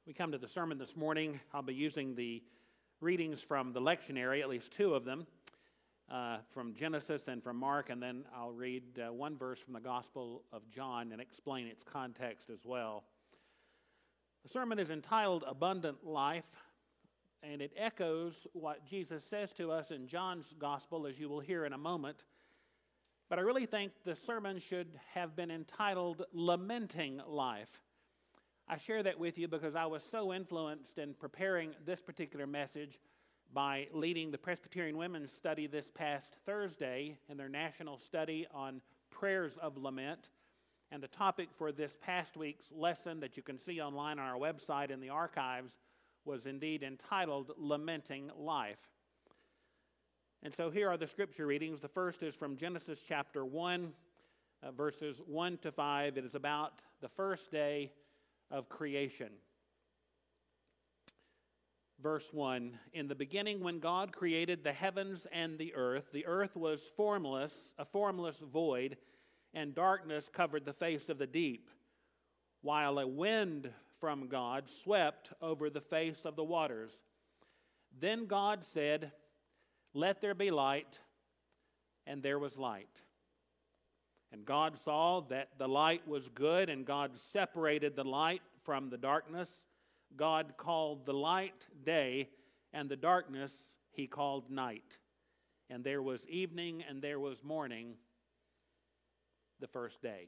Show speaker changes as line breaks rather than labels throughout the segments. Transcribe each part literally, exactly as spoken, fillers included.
We come to the sermon this morning. I'll be using the readings from the lectionary, at least two of them, uh, from Genesis and from Mark, and then I'll read uh, one verse from the Gospel of John and explain its context as well. The sermon is entitled Abundant Life, and it echoes what Jesus says to us in John's Gospel, as you will hear in a moment. But I really think the sermon should have been entitled Lamenting Life. I share that with you because I was so influenced in preparing this particular message by leading the Presbyterian Women's Study this past Thursday in their national study on prayers of lament. And the topic for this past week's lesson that you can see online on our website in the archives was indeed entitled Lamenting Life. And so here are the scripture readings. The first is from Genesis chapter one, uh, verses one to five. It is about the first day of creation. Verse one, in the beginning when God created the heavens and the earth, the earth was formless, a formless void, and darkness covered the face of the deep, while a wind from God swept over the face of the waters. Then God said, "Let there be light," and there was light. And God saw that the light was good, and God separated the light from the darkness. God called the light day, and the darkness he called night. And there was evening, and there was morning, the first day.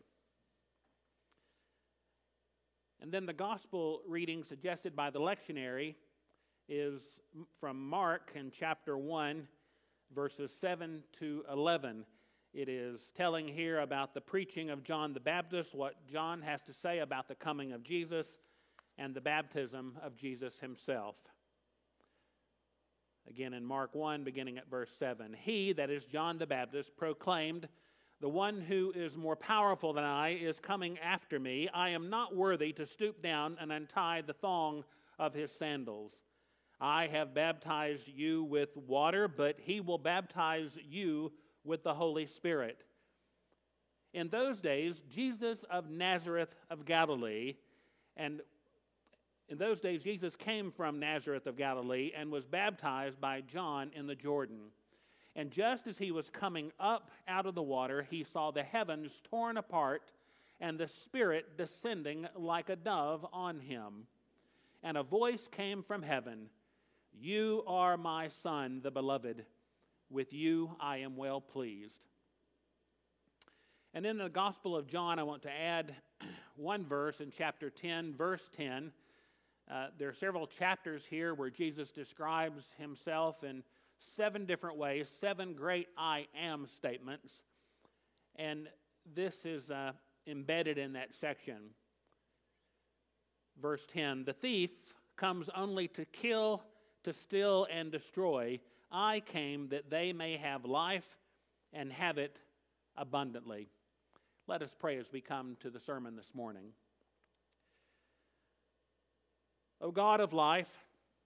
And then the gospel reading suggested by the lectionary is from Mark in chapter one, verses seven to eleven. It is telling here about the preaching of John the Baptist, what John has to say about the coming of Jesus and the baptism of Jesus himself. Again in Mark one, beginning at verse seven. He, that is John the Baptist, proclaimed, "The one who is more powerful than I is coming after me. I am not worthy to stoop down and untie the thong of his sandals. I have baptized you with water, but he will baptize you with the Holy Spirit." In those days, Jesus of Nazareth of Galilee, and in those days Jesus came from Nazareth of Galilee and was baptized by John in the Jordan. And just as he was coming up out of the water, he saw the heavens torn apart and the Spirit descending like a dove on him. And a voice came from heaven, "You are my Son, the beloved. With you I am well pleased." And in the Gospel of John, I want to add one verse in chapter ten, verse ten. Uh, there are several chapters here where Jesus describes himself in seven different ways, seven great I am statements. And this is uh, embedded in that section. Verse ten, "The thief comes only to kill, to steal, and destroy. I came that they may have life and have it abundantly." Let us pray as we come to the sermon this morning. O God of life,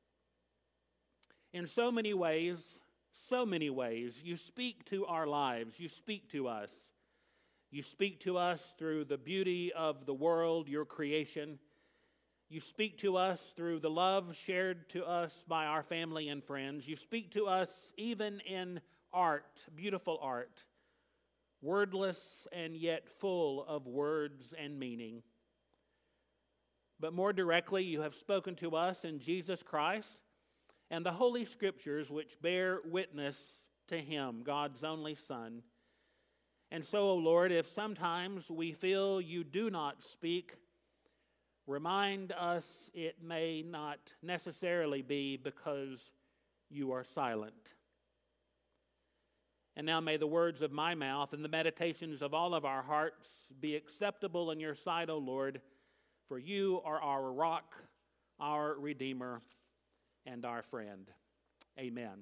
in so many ways, so many ways, you speak to our lives. You speak to us. You speak to us through the beauty of the world, your creation. You speak to us through the love shared to us by our family and friends. You speak to us even in art, beautiful art, wordless and yet full of words and meaning. But more directly, you have spoken to us in Jesus Christ and the Holy Scriptures, which bear witness to him, God's only Son. And so, O Lord, if sometimes we feel you do not speak, remind us it may not necessarily be because you are silent. And now may the words of my mouth and the meditations of all of our hearts be acceptable in your sight, O Lord, for you are our rock, our Redeemer, and our friend. Amen.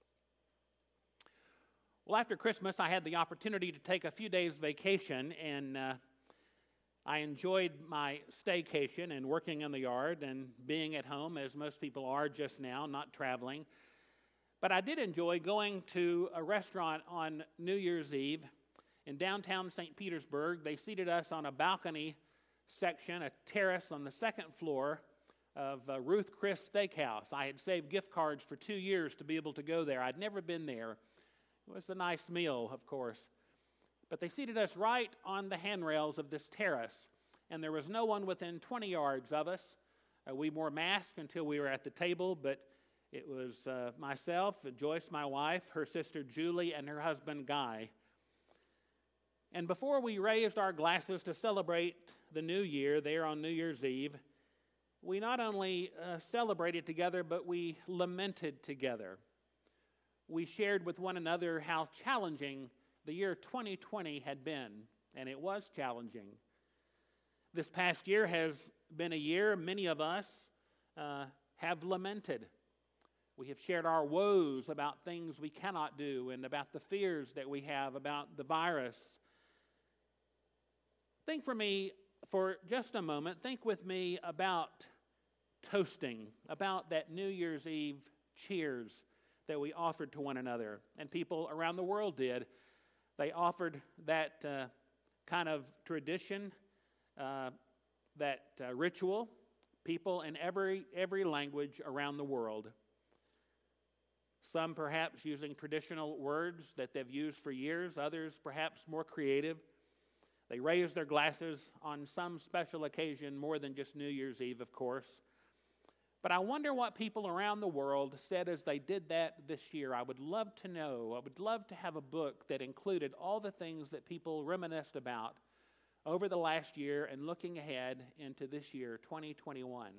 Well, after Christmas, I had the opportunity to take a few days vacation, and uh, I enjoyed my staycation and working in the yard and being at home, as most people are just now, not traveling. But I did enjoy going to a restaurant on New Year's Eve in downtown Saint Petersburg. They seated us on a balcony section, a terrace on the second floor of uh, Ruth Chris Steakhouse. I had saved gift cards for two years to be able to go there. I'd never been there. It was a nice meal, of course. But they seated us right on the handrails of this terrace, and there was no one within twenty yards of us. Uh, we wore masks until we were at the table, but it was uh, myself, Joyce, my wife, her sister Julie, and her husband Guy. And before we raised our glasses to celebrate the new year there on New Year's Eve, we not only uh, celebrated together, but we lamented together. We shared with one another how challenging the year twenty twenty had been, and it was challenging. This past year has been a year many of us uh, have lamented. We have shared our woes about things we cannot do and about the fears that we have about the virus. Think for me for just a moment, think with me about toasting, about that New Year's Eve cheers that we offered to one another, and people around the world did. They offered that uh, kind of tradition, uh, that uh, ritual, people in every every language around the world. Some perhaps using traditional words that they've used for years, others perhaps more creative. They raised their glasses on some special occasion more than just New Year's Eve, of course. But I wonder what people around the world said as they did that this year. I would love to know. I would love to have a book that included all the things that people reminisced about over the last year and looking ahead into this year, twenty twenty-one.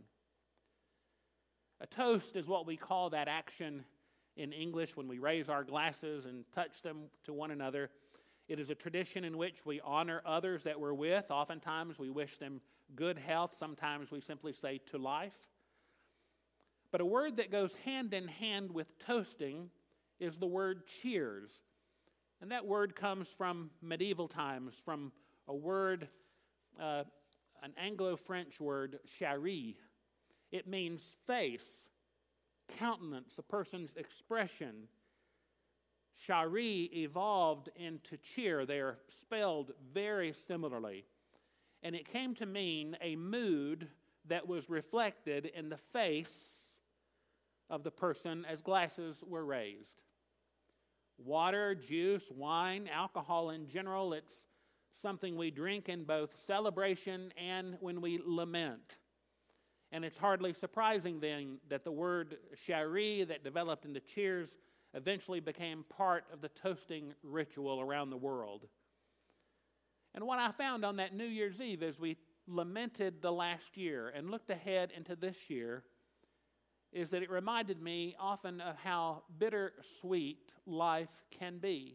A toast is what we call that action in English when we raise our glasses and touch them to one another. It is a tradition in which we honor others that we're with. Oftentimes we wish them good health. Sometimes we simply say to life. But a word that goes hand in hand with toasting is the word cheers. And that word comes from medieval times, from a word, uh, an Anglo-French word, charie. It means face, countenance, a person's expression. Charie evolved into cheer. They are spelled very similarly. And it came to mean a mood that was reflected in the face of the person as glasses were raised. Water, juice, wine, alcohol in general, it's something we drink in both celebration and when we lament. And it's hardly surprising then that the word charie that developed into cheers eventually became part of the toasting ritual around the world. And what I found on that New Year's Eve as we lamented the last year and looked ahead into this year is that it reminded me often of how bittersweet life can be.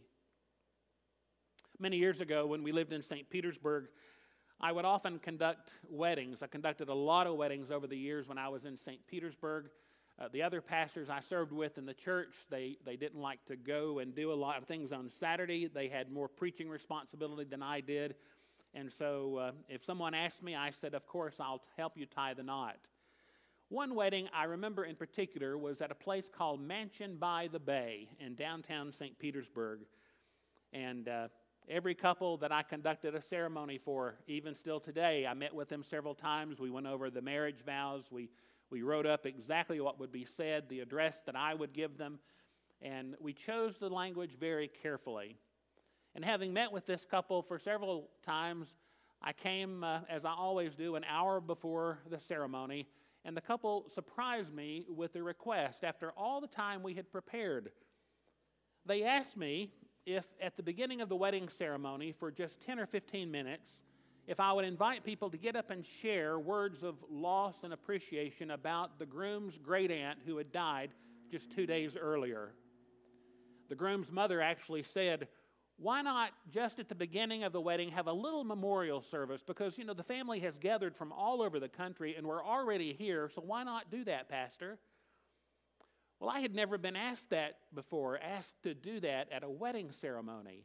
Many years ago when we lived in Saint Petersburg, I would often conduct weddings. I conducted a lot of weddings over the years when I was in Saint Petersburg. Uh, the other pastors I served with in the church, they, they didn't like to go and do a lot of things on Saturday. They had more preaching responsibility than I did. And so uh, if someone asked me, I said, of course, I'll help you tie the knot. One wedding I remember in particular was at a place called Mansion by the Bay in downtown Saint Petersburg. And uh, every couple that I conducted a ceremony for, even still today, I met with them several times. We went over the marriage vows. We We wrote up exactly what would be said, the address that I would give them, and we chose the language very carefully. And having met with this couple for several times, I came, uh, as I always do, an hour before the ceremony, and the couple surprised me with a request after all the time we had prepared. They asked me if at the beginning of the wedding ceremony, for just ten or fifteen minutes, if I would invite people to get up and share words of loss and appreciation about the groom's great-aunt who had died just two days earlier. The groom's mother actually said, why not just at the beginning of the wedding have a little memorial service? Because, you know, the family has gathered from all over the country and we're already here, so why not do that, Pastor? Well, I had never been asked that before, asked to do that at a wedding ceremony.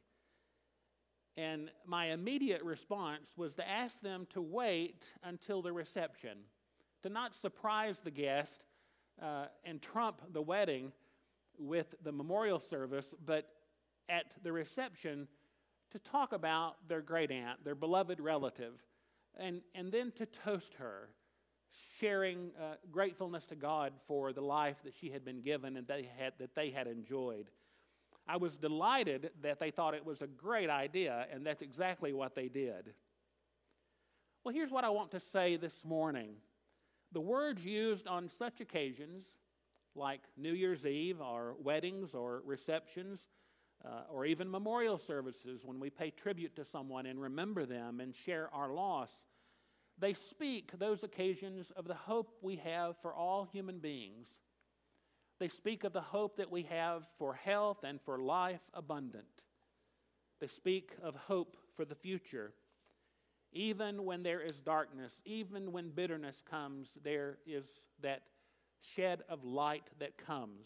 And my immediate response was to ask them to wait until the reception, to not surprise the guest uh, and trump the wedding with the memorial service, but at the reception to talk about their great aunt, their beloved relative, and, and then to toast her, sharing uh, gratefulness to God for the life that she had been given and they had, that they had enjoyed. I was delighted that they thought it was a great idea, and that's exactly what they did. Well, here's what I want to say this morning. The words used on such occasions, like New Year's Eve or weddings or receptions, uh, or even memorial services when we pay tribute to someone and remember them and share our loss, they speak those occasions of the hope we have for all human beings. They speak of the hope that we have for health and for life abundant. They speak of hope for the future. Even when there is darkness, even when bitterness comes, there is that shed of light that comes.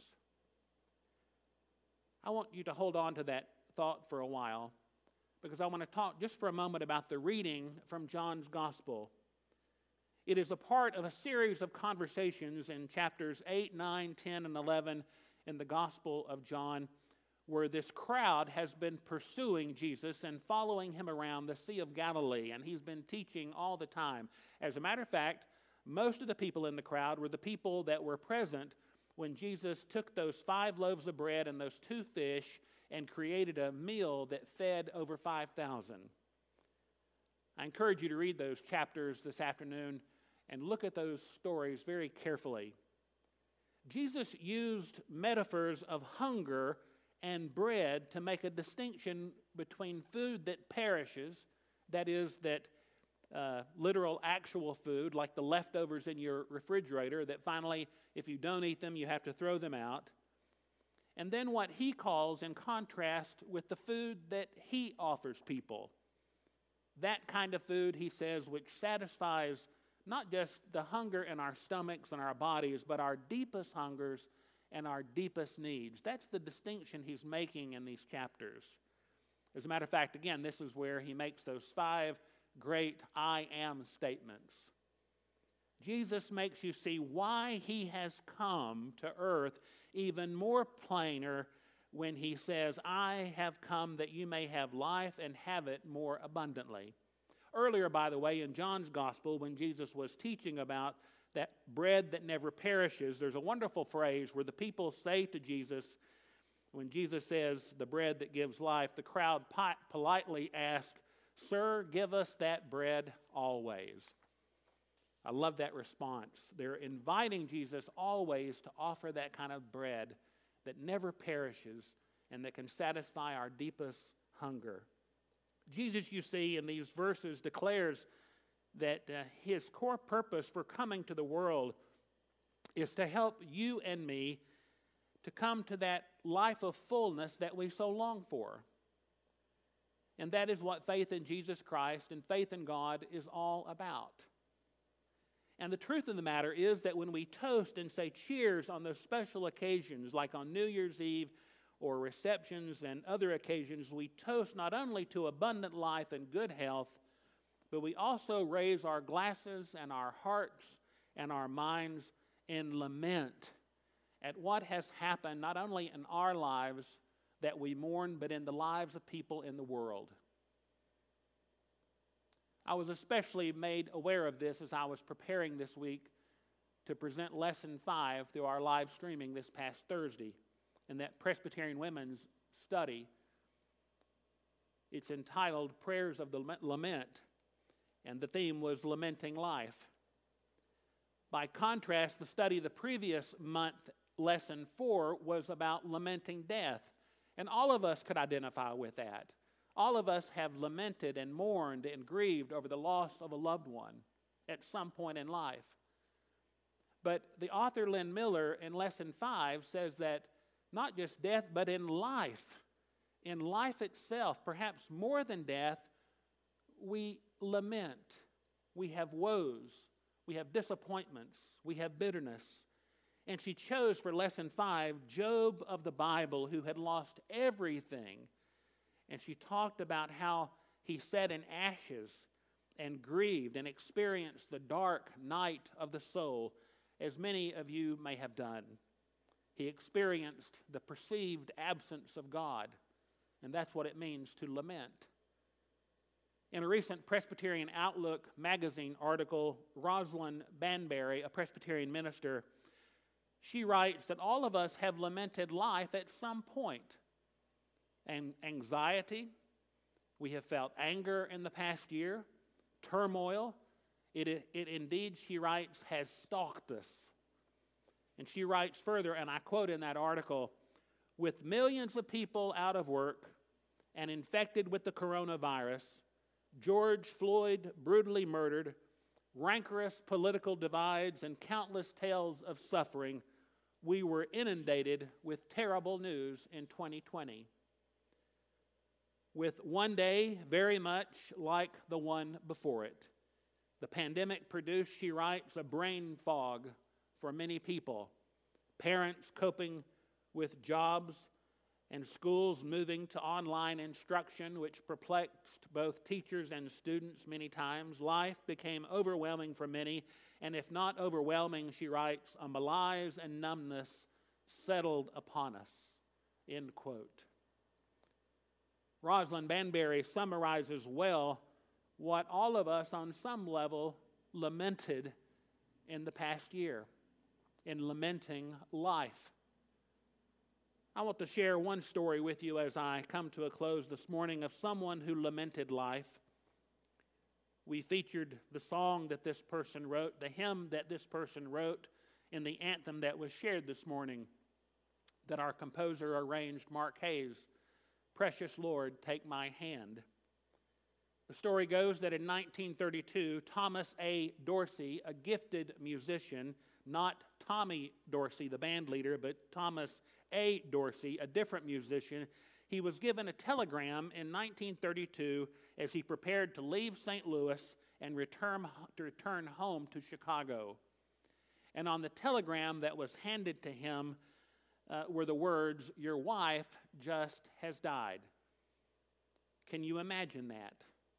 I want you to hold on to that thought for a while, because I want to talk just for a moment about the reading from John's Gospel. It is a part of a series of conversations in chapters eight, nine, ten, and eleven in the Gospel of John, where this crowd has been pursuing Jesus and following him around the Sea of Galilee, and he's been teaching all the time. As a matter of fact, most of the people in the crowd were the people that were present when Jesus took those five loaves of bread and those two fish and created a meal that fed over five thousand. I encourage you to read those chapters this afternoon and look at those stories very carefully. Jesus used metaphors of hunger and bread to make a distinction between food that perishes, that is, that uh, literal actual food, like the leftovers in your refrigerator, that finally, if you don't eat them, you have to throw them out, and then what he calls in contrast with the food that he offers people. That kind of food, he says, which satisfies not just the hunger in our stomachs and our bodies, but our deepest hungers and our deepest needs. That's the distinction he's making in these chapters. As a matter of fact, again, this is where he makes those five great I am statements. Jesus makes you see why he has come to earth even more plainer when he says, I have come that you may have life and have it more abundantly. Earlier, by the way, in John's Gospel, when Jesus was teaching about that bread that never perishes, there's a wonderful phrase where the people say to Jesus, when Jesus says, the bread that gives life, the crowd politely asks, Sir, give us that bread always. I love that response. They're inviting Jesus always to offer that kind of bread that never perishes and that can satisfy our deepest hunger. Jesus, you see, in these verses declares that uh, his core purpose for coming to the world is to help you and me to come to that life of fullness that we so long for. And that is what faith in Jesus Christ and faith in God is all about. And the truth of the matter is that when we toast and say cheers on those special occasions, like on New Year's Eve or receptions and other occasions, we toast not only to abundant life and good health, but we also raise our glasses and our hearts and our minds in lament at what has happened not only in our lives that we mourn, but in the lives of people in the world. I was especially made aware of this as I was preparing this week to present Lesson five through our live streaming this past Thursday in that Presbyterian Women's study. It's entitled Prayers of the Lament, and the theme was Lamenting Life. By contrast, the study the previous month, Lesson four, was about lamenting death. And all of us could identify with that. All of us have lamented and mourned and grieved over the loss of a loved one at some point in life. But the author Lynn Miller in Lesson five says that not just death, but in life, in life itself, perhaps more than death, we lament. We have woes. We have disappointments. We have bitterness. And she chose for Lesson five Job of the Bible, who had lost everything. And she talked about how he sat in ashes and grieved and experienced the dark night of the soul, as many of you may have done. He experienced the perceived absence of God, and that's what it means to lament. In a recent Presbyterian Outlook magazine article, Rosalind Banbury, a Presbyterian minister, she writes that all of us have lamented life at some point. And anxiety, we have felt anger in the past year, turmoil. It, it indeed, she writes, has stalked us. And she writes further, and I quote in that article, with millions of people out of work and infected with the coronavirus, George Floyd brutally murdered, rancorous political divides, and countless tales of suffering, we were inundated with terrible news in twenty twenty. With one day very much like the one before it. The pandemic produced, she writes, a brain fog for many people. Parents coping with jobs and schools moving to online instruction, which perplexed both teachers and students many times. Life became overwhelming for many, and if not overwhelming, she writes, a malaise and numbness settled upon us, end quote. Rosalind Banbury summarizes well what all of us on some level lamented in the past year, in lamenting life. I want to share one story with you as I come to a close this morning of someone who lamented life. We featured the song that this person wrote, the hymn that this person wrote in the anthem that was shared this morning that our composer arranged, Mark Hayes, Precious Lord, Take My Hand. The story goes that in nineteen thirty-two, Thomas A. Dorsey, a gifted musician, not Tommy Dorsey, the band leader, but Thomas A. Dorsey, a different musician, he was given a telegram in nineteen thirty-two as he prepared to leave Saint Louis and return, to return home to Chicago. And on the telegram that was handed to him uh, were the words, "Your wife just has died." Can you imagine that?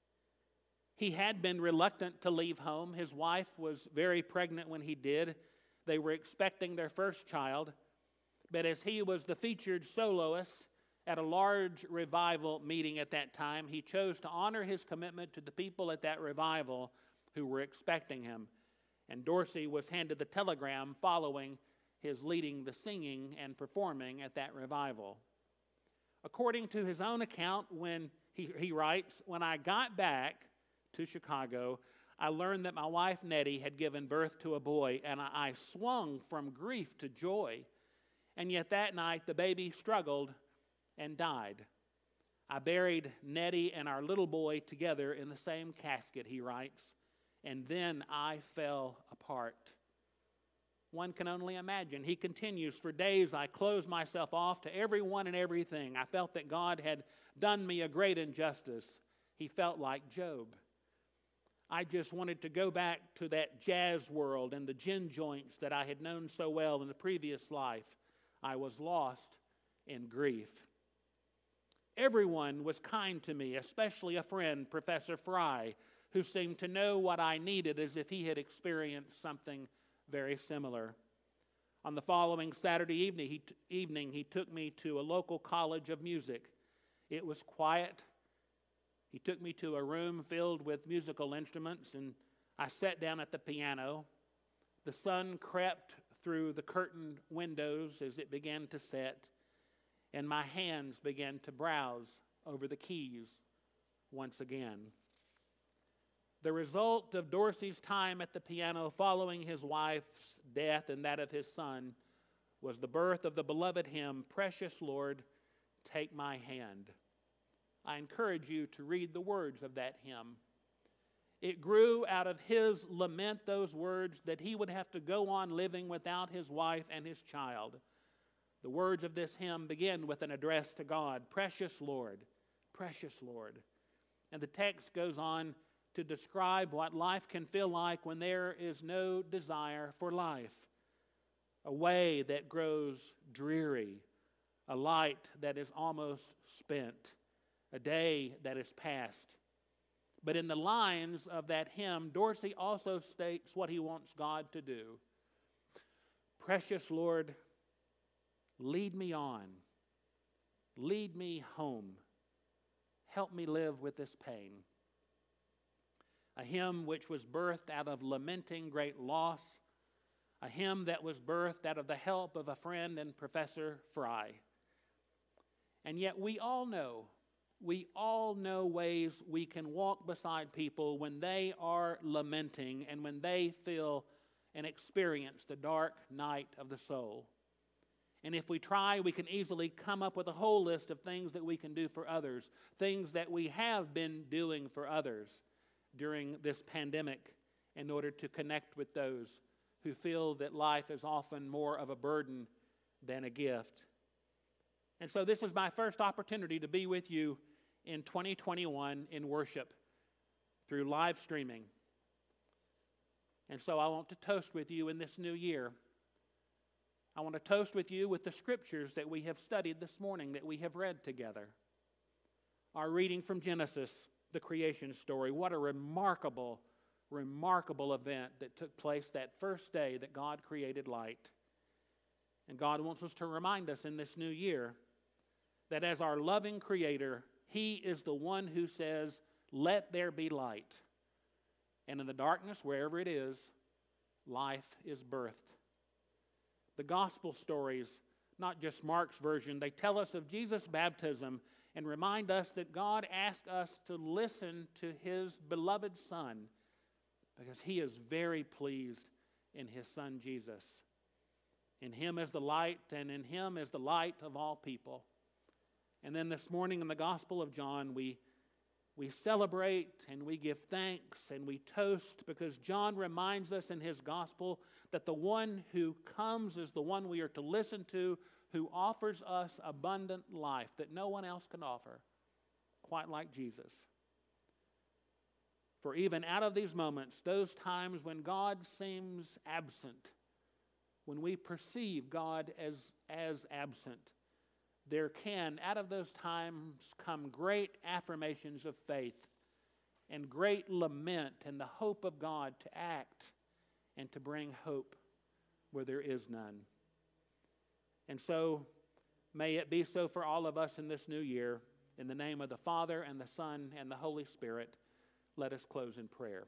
He had been reluctant to leave home. His wife was very pregnant when he did. They were expecting their first child. But as he was the featured soloist at a large revival meeting at that time, he chose to honor his commitment to the people at that revival who were expecting him. And Dorsey was handed the telegram following his leading the singing and performing at that revival. According to his own account, when he, he writes, when I got back to Chicago, I learned that my wife Nettie had given birth to a boy, and I, I swung from grief to joy. And yet that night, the baby struggled and died. I buried Nettie and our little boy together in the same casket, he writes, and then I fell apart. One can only imagine. He continues, for days I closed myself off to everyone and everything. I felt that God had done me a great injustice. He felt like Job. I just wanted to go back to that jazz world and the gin joints that I had known so well in the previous life. I was lost in grief. Everyone was kind to me, especially a friend, Professor Fry, who seemed to know what I needed as if he had experienced something very similar. On the following Saturday evening he, t- evening, he took me to a local college of music. It was quiet. He took me to a room filled with musical instruments, and I sat down at the piano. The sun crept through the curtained windows as it began to set, and my hands began to browse over the keys once again. The result of Dorsey's time at the piano following his wife's death and that of his son was the birth of the beloved hymn, Precious Lord, Take My Hand. I encourage you to read the words of that hymn. It grew out of his lament, those words, that he would have to go on living without his wife and his child. The words of this hymn begin with an address to God, Precious Lord, Precious Lord. And the text goes on to describe what life can feel like when there is no desire for life. A way that grows dreary, a light that is almost spent, a day that is past. But in the lines of that hymn, Dorsey also states what he wants God to do. Precious Lord, lead me on. Lead me home. Help me live with this pain. a hymn which was birthed out of lamenting great loss, a hymn that was birthed out of the help of a friend and Professor Fry. And yet we all know, we all know ways we can walk beside people when they are lamenting and when they feel and experience the dark night of the soul. And if we try, we can easily come up with a whole list of things that we can do for others, things that we have been doing for others during this pandemic in order to connect with those who feel that life is often more of a burden than a gift. And so this is my first opportunity to be with you in twenty twenty-one in worship through live streaming. And so I want to toast with you in this new year. I want to toast with you with the scriptures that we have studied this morning, that we have read together. Our reading from Genesis, the creation story. What a remarkable, remarkable event that took place that first day that God created light. And God wants us to remind us in this new year that as our loving Creator, He is the one who says, "Let there be light." And in the darkness, wherever it is, life is birthed. The gospel stories, not just Mark's version, they tell us of Jesus' baptism and remind us that God asked us to listen to His beloved Son because He is very pleased in His Son Jesus. In Him is the light, and in Him is the light of all people. And then this morning in the Gospel of John, we, we celebrate and we give thanks and we toast because John reminds us in his Gospel that the one who comes is the one we are to listen to, who offers us abundant life that no one else can offer, quite like Jesus. For even out of these moments, those times when God seems absent, when we perceive God as, as absent, there can, out of those times, come great affirmations of faith and great lament and the hope of God to act and to bring hope where there is none. And so, may it be so for all of us in this new year. In the name of the Father, and the Son, and the Holy Spirit, let us close in prayer.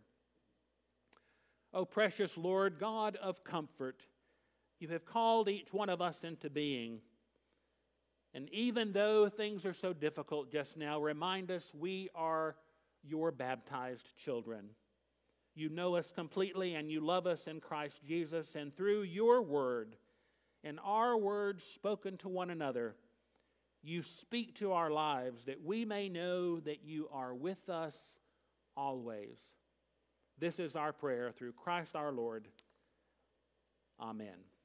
O precious Lord, God of comfort, You have called each one of us into being. And even though things are so difficult just now, remind us we are Your baptized children. You know us completely and You love us in Christ Jesus. And through Your word and our words spoken to one another, You speak to our lives that we may know that You are with us always. This is our prayer through Christ our Lord. Amen.